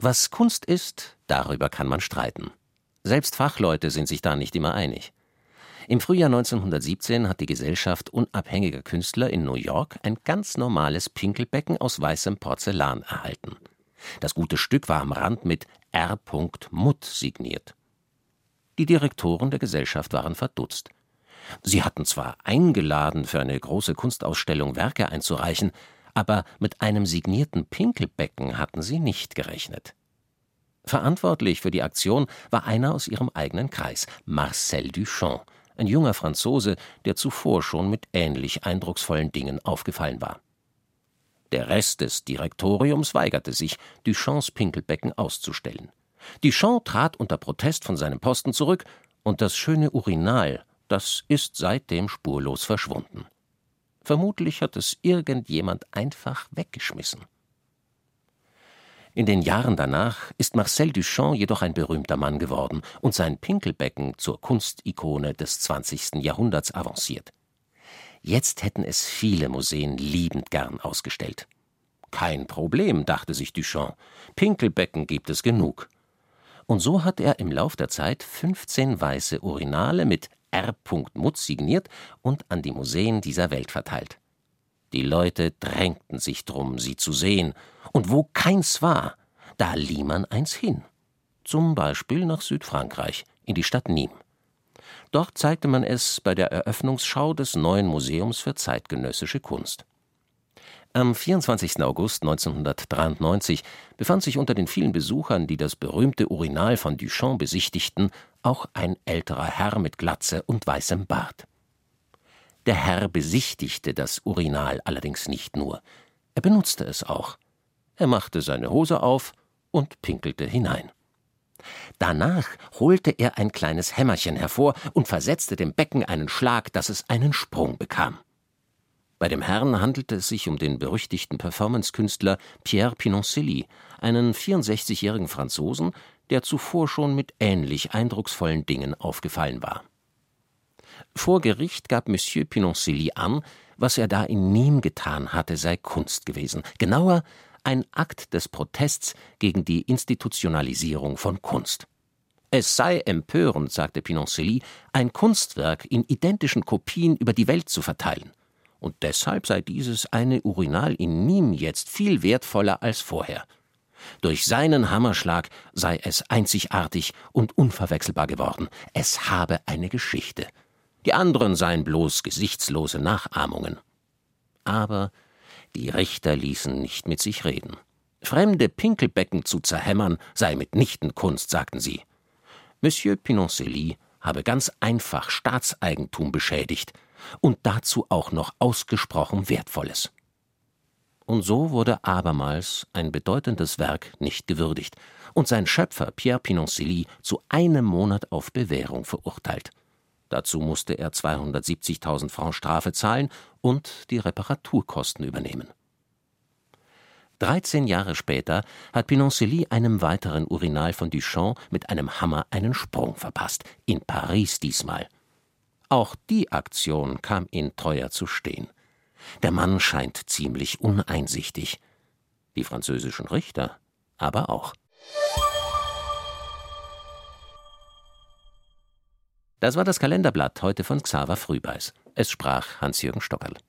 Was Kunst ist, darüber kann man streiten. Selbst Fachleute sind sich da nicht immer einig. Im Frühjahr 1917 hat die Gesellschaft unabhängiger Künstler in New York ein ganz normales Pinkelbecken aus weißem Porzellan erhalten. Das gute Stück war am Rand mit R. Mutt signiert. Die Direktoren der Gesellschaft waren verdutzt. Sie hatten zwar eingeladen, für eine große Kunstausstellung Werke einzureichen, aber mit einem signierten Pinkelbecken hatten sie nicht gerechnet. Verantwortlich für die Aktion war einer aus ihrem eigenen Kreis, Marcel Duchamp, ein junger Franzose, der zuvor schon mit ähnlich eindrucksvollen Dingen aufgefallen war. Der Rest des Direktoriums weigerte sich, Duchamps Pinkelbecken auszustellen. Duchamp trat unter Protest von seinem Posten zurück, und das schöne Urinal, das ist seitdem spurlos verschwunden. Vermutlich hat es irgendjemand einfach weggeschmissen. In den Jahren danach ist Marcel Duchamp jedoch ein berühmter Mann geworden und sein Pinkelbecken zur Kunstikone des 20. Jahrhunderts avanciert. Jetzt hätten es viele Museen liebend gern ausgestellt. Kein Problem, dachte sich Duchamp, Pinkelbecken gibt es genug. Und so hat er im Lauf der Zeit 15 weiße Urinale mit R. Mutt signiert und an die Museen dieser Welt verteilt. Die Leute drängten sich drum, sie zu sehen, und wo keins war, da lieh man eins hin. Zum Beispiel nach Südfrankreich, in die Stadt Nîmes. Dort zeigte man es bei der Eröffnungsschau des neuen Museums für zeitgenössische Kunst. Am 24. August 1993 befand sich unter den vielen Besuchern, die das berühmte Urinal von Duchamp besichtigten, auch ein älterer Herr mit Glatze und weißem Bart. Der Herr besichtigte das Urinal allerdings nicht nur, er benutzte es auch. Er machte seine Hose auf und pinkelte hinein. Danach holte er ein kleines Hämmerchen hervor und versetzte dem Becken einen Schlag, dass es einen Sprung bekam. Bei dem Herrn handelte es sich um den berüchtigten Performancekünstler Pierre Pinoncelli, einen 64-jährigen Franzosen, der zuvor schon mit ähnlich eindrucksvollen Dingen aufgefallen war. Vor Gericht gab Monsieur Pinoncelli an, was er da in Nîmes getan hatte, sei Kunst gewesen. Genauer, ein Akt des Protests gegen die Institutionalisierung von Kunst. Es sei empörend, sagte Pinoncelli, ein Kunstwerk in identischen Kopien über die Welt zu verteilen. Und deshalb sei dieses eine Urinal in Nîmes jetzt viel wertvoller als vorher. Durch seinen Hammerschlag sei es einzigartig und unverwechselbar geworden. Es habe eine Geschichte. Die anderen seien bloß gesichtslose Nachahmungen. Aber die Richter ließen nicht mit sich reden. Fremde Pinkelbecken zu zerhämmern sei mitnichten Kunst, sagten sie. Monsieur Pinoncelli habe ganz einfach Staatseigentum beschädigt und dazu auch noch ausgesprochen Wertvolles. Und so wurde abermals ein bedeutendes Werk nicht gewürdigt und sein Schöpfer Pierre Pinoncelli zu 1 Monat auf Bewährung verurteilt. Dazu musste er 270.000 Francs Strafe zahlen und die Reparaturkosten übernehmen. 13 Jahre später hat Pinoncelli einem weiteren Urinal von Duchamp mit einem Hammer einen Sprung verpasst, in Paris diesmal. Auch die Aktion kam ihm teuer zu stehen. Der Mann scheint ziemlich uneinsichtig. Die französischen Richter aber auch. Das war das Kalenderblatt heute von Xaver Frühbeis. Es sprach Hans-Jürgen Stockerl.